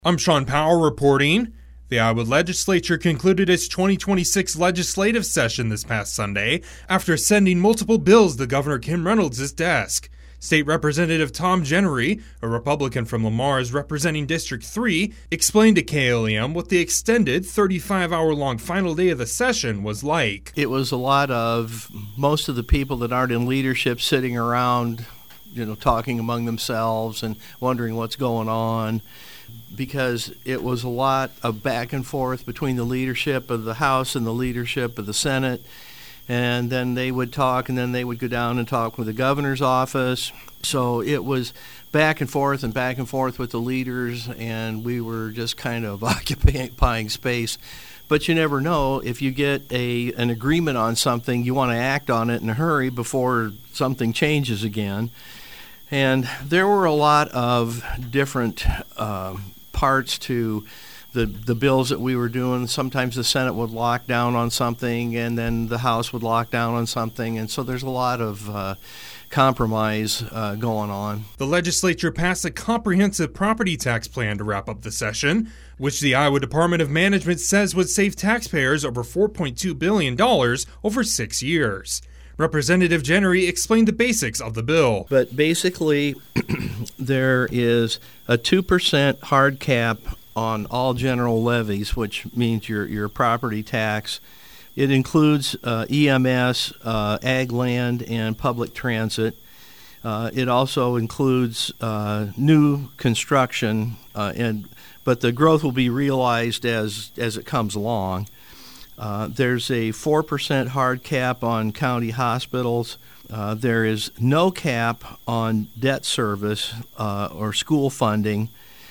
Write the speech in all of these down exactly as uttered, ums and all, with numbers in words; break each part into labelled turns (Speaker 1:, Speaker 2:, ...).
Speaker 1: I'm Sean Powell reporting. The Iowa legislature concluded its twenty twenty-six legislative session this past Sunday after sending multiple bills to Governor Kim Reynolds' desk. State Representative Tom Jenery, a Republican from Lamars representing District three, explained to K L E M what the extended thirty-five hour long final day of the session was like.
Speaker 2: It was a lot of most of the people that aren't in leadership sitting around, you know, talking among themselves and wondering what's going on, because it was a lot of back and forth between the leadership of the House and the leadership of the Senate. And then they would talk, and then they would go down and talk with the governor's office. So it was back and forth and back and forth with the leaders, and we were just kind of occupying space. But you never know. If you get a an agreement on something, you want to act on it in a hurry before something changes again. And there were a lot of different uh, parts to the the bills that we were doing. Sometimes the Senate would lock down on something, and then the House would lock down on something. And so there's a lot of uh, compromise uh, going on.
Speaker 1: The legislature passed a comprehensive property tax plan to wrap up the session, which the Iowa Department of Management says would save taxpayers over four point two billion dollars over six years. Representative Jenery explained the basics of the bill.
Speaker 2: But basically, there is a two percent hard cap on all general levies, which means your, your property tax. It includes uh, E M S, uh, ag land, and public transit. Uh, it also includes uh, new construction, uh, and but the growth will be realized as, as it comes along. Uh, there's a four percent hard cap on county hospitals. Uh, there is no cap on debt service uh, or school funding.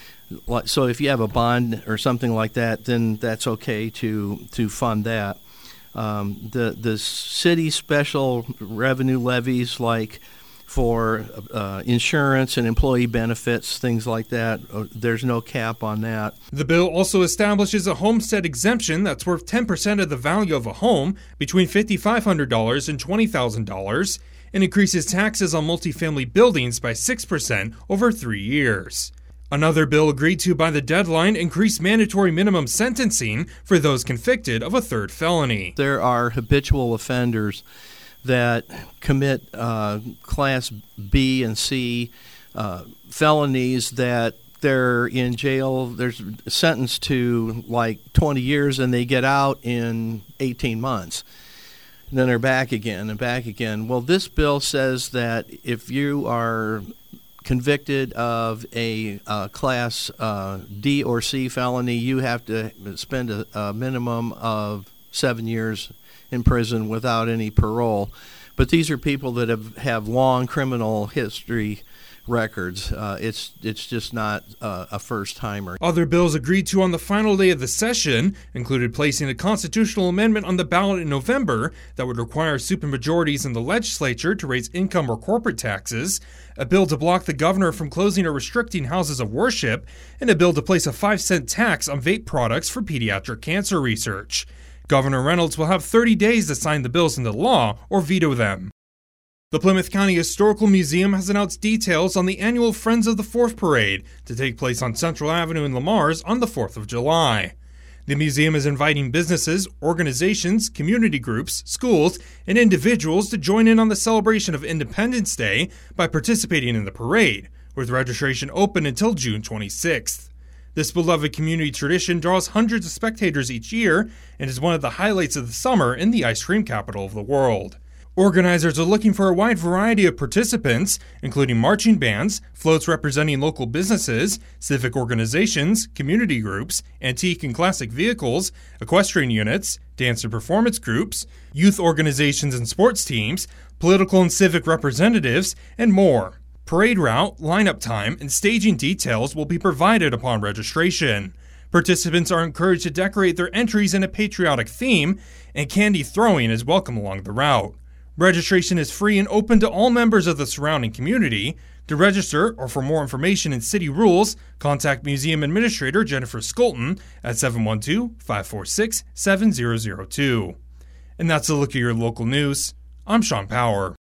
Speaker 2: So if you have a bond or something like that, then that's okay to to fund that. Um, the the city special revenue levies, like for uh, insurance and employee benefits, things like that, there's no cap on that.
Speaker 1: The bill also establishes a homestead exemption that's worth ten percent of the value of a home between five thousand five hundred dollars and twenty thousand dollars, and increases taxes on multifamily buildings by six percent over three years. Another bill agreed to by the deadline increased mandatory minimum sentencing for those convicted of a third felony.
Speaker 2: There are habitual offenders that commit uh, Class B and C uh, felonies that they're in jail. They're sentenced to like twenty years, and they get out in eighteen months. And then they're back again and back again. Well, this bill says that if you are convicted of a uh, Class uh, D or C felony, you have to spend a, a minimum of seven years in prison without any parole. But these are people that have, have long criminal history records. Uh, it's it's just not uh, a first-timer.
Speaker 1: Other bills agreed to on the final day of the session included placing a constitutional amendment on the ballot in November that would require supermajorities in the legislature to raise income or corporate taxes, a bill to block the governor from closing or restricting houses of worship, and a bill to place a five cent tax on vape products for pediatric cancer research. Governor Reynolds will have thirty days to sign the bills into law or veto them. The Plymouth County Historical Museum has announced details on the annual Friends of the Fourth Parade to take place on Central Avenue in Lamars on the fourth of July. The museum is inviting businesses, organizations, community groups, schools, and individuals to join in on the celebration of Independence Day by participating in the parade, with registration open until June twenty-sixth. This beloved community tradition draws hundreds of spectators each year and is one of the highlights of the summer in the ice cream capital of the world. Organizers are looking for a wide variety of participants, including marching bands, floats representing local businesses, civic organizations, community groups, antique and classic vehicles, equestrian units, dance and performance groups, youth organizations and sports teams, political and civic representatives, and more. Parade route, lineup time, and staging details will be provided upon registration. Participants are encouraged to decorate their entries in a patriotic theme, and candy throwing is welcome along the route. Registration is free and open to all members of the surrounding community. To register or for more information and city rules, contact Museum Administrator Jennifer Skolton at seven one two, five four six, seven zero zero two. And that's a look at your local news. I'm Sean Power.